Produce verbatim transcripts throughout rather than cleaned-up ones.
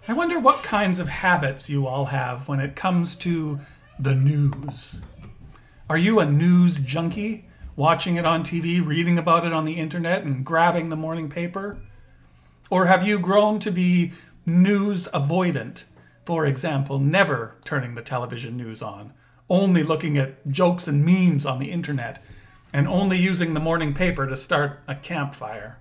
I wonder what kinds of habits you all have when it comes to the news. Are you a news junkie, watching it on T V, reading about it on the internet, and grabbing the morning paper? Or have you grown to be news avoidant? For example, never turning the television news on, only looking at jokes and memes on the internet, and only using the morning paper to start a campfire.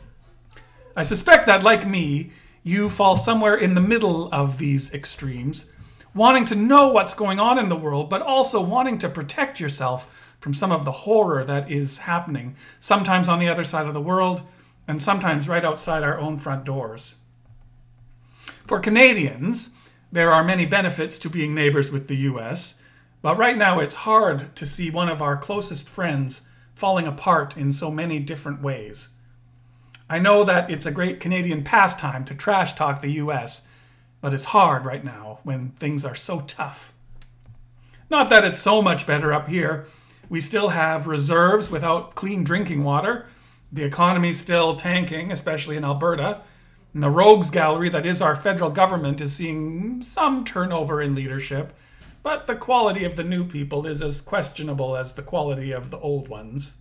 I suspect that, like me, you fall somewhere in the middle of these extremes, wanting to know what's going on in the world, but also wanting to protect yourself from some of the horror that is happening, sometimes on the other side of the world, and sometimes right outside our own front doors. For Canadians, there are many benefits to being neighbors with the U S, but right now it's hard to see one of our closest friends falling apart in so many different ways. I know that it's a great Canadian pastime to trash talk the U S, but it's hard right now when things are so tough. Not that it's so much better up here. We still have reserves without clean drinking water. The economy's still tanking, especially in Alberta. And the rogues gallery that is our federal government is seeing some turnover in leadership, but the quality of the new people is as questionable as the quality of the old ones.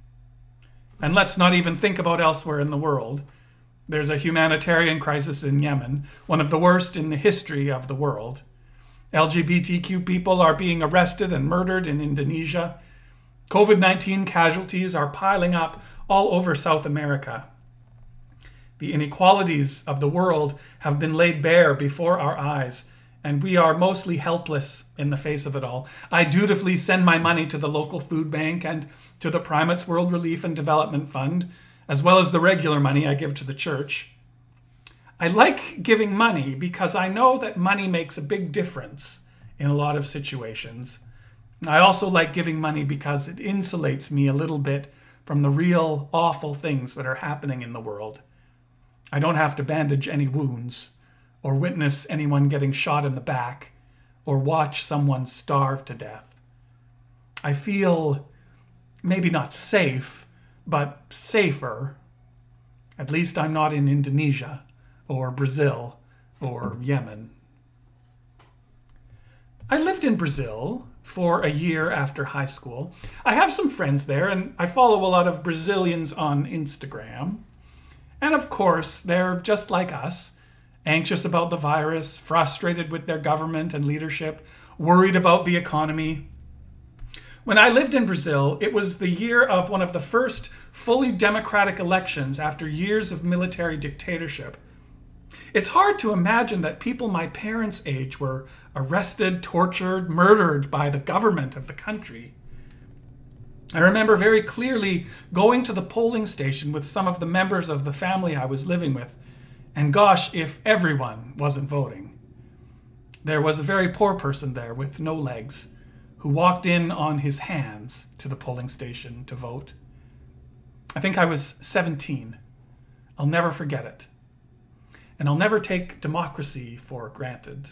And let's not even think about elsewhere in the world. There's a humanitarian crisis in Yemen, one of the worst in the history of the world. L G B T Q people are being arrested and murdered in Indonesia. covid nineteen casualties are piling up all over South America. The inequalities of the world have been laid bare before our eyes, and we are mostly helpless in the face of it all. I dutifully send my money to the local food bank and to the Primates World Relief and Development Fund, as well as the regular money I give to the church. I like giving money because I know that money makes a big difference in a lot of situations. I also like giving money because it insulates me a little bit from the real awful things that are happening in the world. I don't have to bandage any wounds, or witness anyone getting shot in the back, or watch someone starve to death. I feel maybe not safe, but safer. At least I'm not in Indonesia, or Brazil, or Yemen. I lived in Brazil for a year after high school. I have some friends there, and I follow a lot of Brazilians on Instagram. And of course, they're just like us, anxious about the virus, frustrated with their government and leadership, worried about the economy. When I lived in Brazil, it was the year of one of the first fully democratic elections after years of military dictatorship. It's hard to imagine that people my parents' age were arrested, tortured, murdered by the government of the country. I remember very clearly going to the polling station with some of the members of the family I was living with, and gosh, if everyone wasn't voting. There was a very poor person there with no legs who walked in on his hands to the polling station to vote. I think I was seventeen. I'll never forget it. And I'll never take democracy for granted.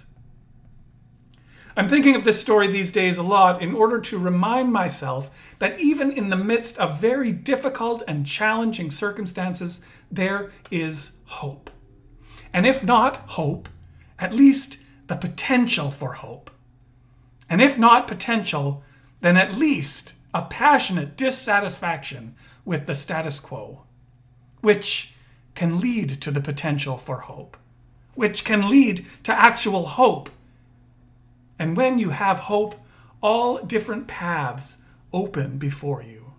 I'm thinking of this story these days a lot in order to remind myself that even in the midst of very difficult and challenging circumstances, there is hope. And if not hope, at least the potential for hope. And if not potential, then at least a passionate dissatisfaction with the status quo, which can lead to the potential for hope, which can lead to actual hope. And when you have hope, all different paths open before you.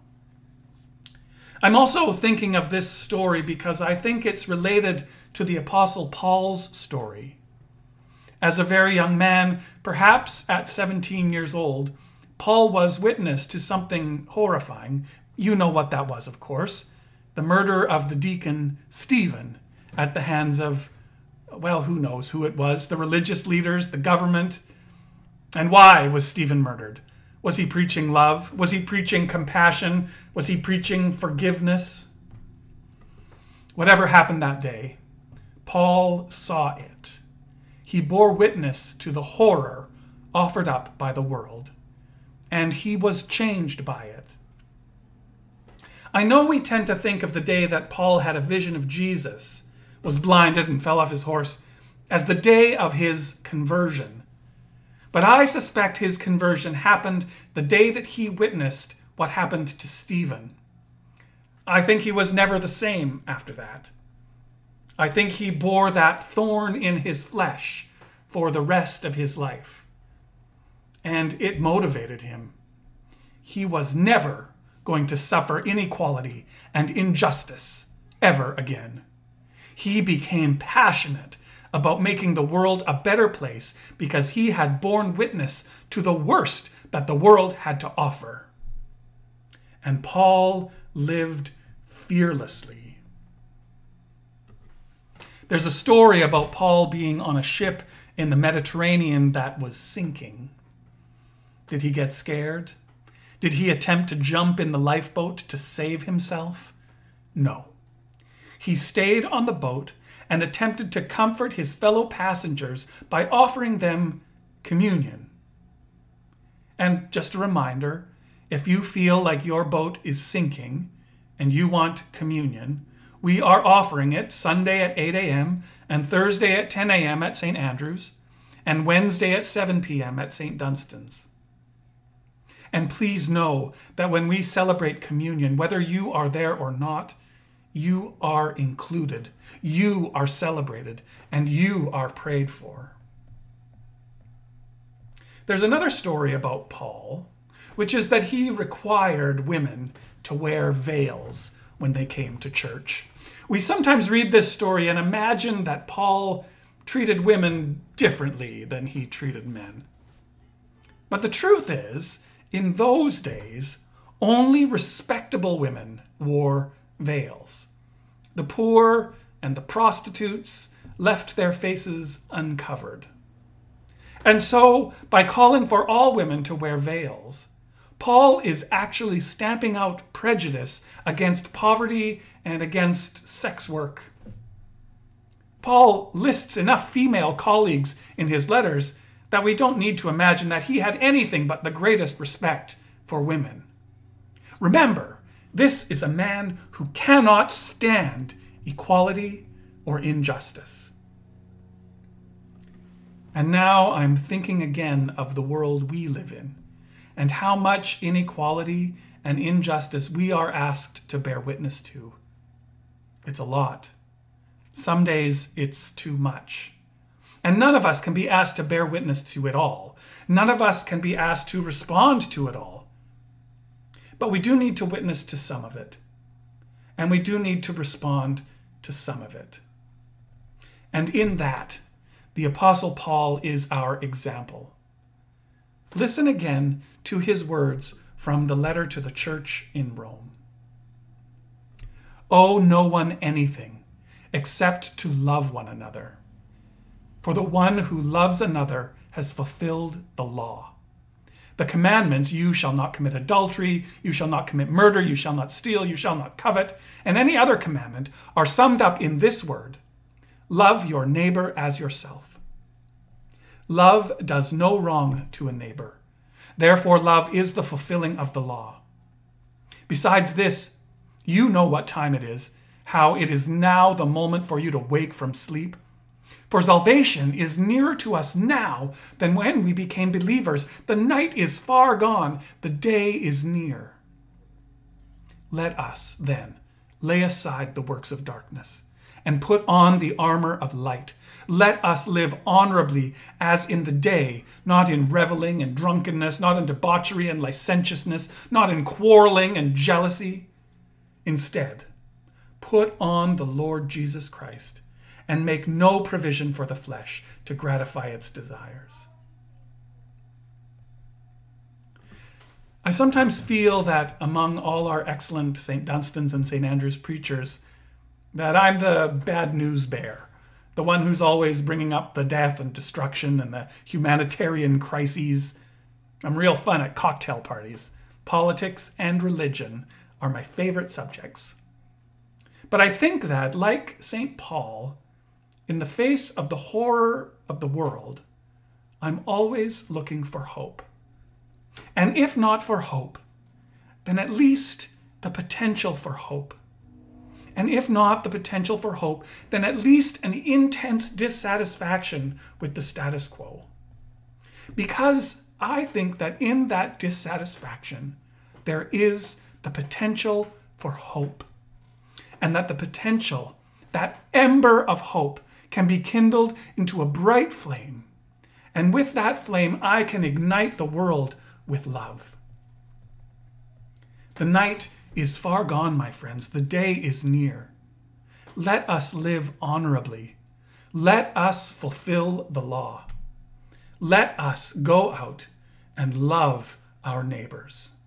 I'm also thinking of this story because I think it's related to the Apostle Paul's story. As a very young man, perhaps at seventeen years old, Paul was witness to something horrifying. You know what that was, of course. The murder of the deacon Stephen at the hands of, well, who knows who it was, the religious leaders, the government. And why was Stephen murdered? Was he preaching love? Was he preaching compassion? Was he preaching forgiveness? Whatever happened that day, Paul saw it. He bore witness to the horror offered up by the world, and he was changed by it. I know we tend to think of the day that Paul had a vision of Jesus, was blinded and fell off his horse, as the day of his conversion. But I suspect his conversion happened the day that he witnessed what happened to Stephen. I think he was never the same after that. I think he bore that thorn in his flesh for the rest of his life. And it motivated him. He was never going to suffer inequality and injustice ever again. He became passionate about making the world a better place because he had borne witness to the worst that the world had to offer. And Paul lived fearlessly. There's a story about Paul being on a ship in the Mediterranean that was sinking. Did he get scared? Did he attempt to jump in the lifeboat to save himself? No. He stayed on the boat and attempted to comfort his fellow passengers by offering them communion. And just a reminder, if you feel like your boat is sinking and you want communion, we are offering it Sunday at eight a.m. and Thursday at ten a.m. at Saint Andrew's and Wednesday at seven p.m. at Saint Dunstan's. And please know that when we celebrate communion, whether you are there or not, you are included, you are celebrated, and you are prayed for. There's another story about Paul, which is that he required women to wear veils when they came to church. We sometimes read this story and imagine that Paul treated women differently than he treated men. But the truth is, in those days, only respectable women wore veils. The poor and the prostitutes left their faces uncovered. And so, by calling for all women to wear veils, Paul is actually stamping out prejudice against poverty and against sex work. Paul lists enough female colleagues in his letters that we don't need to imagine that he had anything but the greatest respect for women. Remember, this is a man who cannot stand equality or injustice. And now I'm thinking again of the world we live in and how much inequality and injustice we are asked to bear witness to. It's a lot. Some days it's too much. And none of us can be asked to bear witness to it all. None of us can be asked to respond to it all. But we do need to witness to some of it. And we do need to respond to some of it. And in that, the Apostle Paul is our example. Listen again to his words from the letter to the church in Rome. Owe no one anything except to love one another. For the one who loves another has fulfilled the law. The commandments, you shall not commit adultery, you shall not commit murder, you shall not steal, you shall not covet, and any other commandment are summed up in this word: love your neighbor as yourself. Love does no wrong to a neighbor. Therefore, love is the fulfilling of the law. Besides this, you know what time it is, how it is now the moment for you to wake from sleep. For salvation is nearer to us now than when we became believers. The night is far gone, the day is near. Let us, then, lay aside the works of darkness and put on the armor of light. Let us live honorably as in the day, not in reveling and drunkenness, not in debauchery and licentiousness, not in quarreling and jealousy. Instead, put on the Lord Jesus Christ and make no provision for the flesh to gratify its desires. I sometimes feel that among all our excellent Saint Dunstan's and Saint Andrew's preachers, that I'm the bad news bear, the one who's always bringing up the death and destruction and the humanitarian crises. I'm real fun at cocktail parties. Politics and religion are my favorite subjects. But I think that, like Saint Paul, in the face of the horror of the world, I'm always looking for hope. And if not for hope, then at least the potential for hope. And if not the potential for hope, then at least an intense dissatisfaction with the status quo. Because I think that in that dissatisfaction, there is the potential for hope. And that the potential, that ember of hope, can be kindled into a bright flame. And with that flame, I can ignite the world with love. The night is far gone, my friends. The day is near. Let us live honorably. Let us fulfill the law. Let us go out and love our neighbors.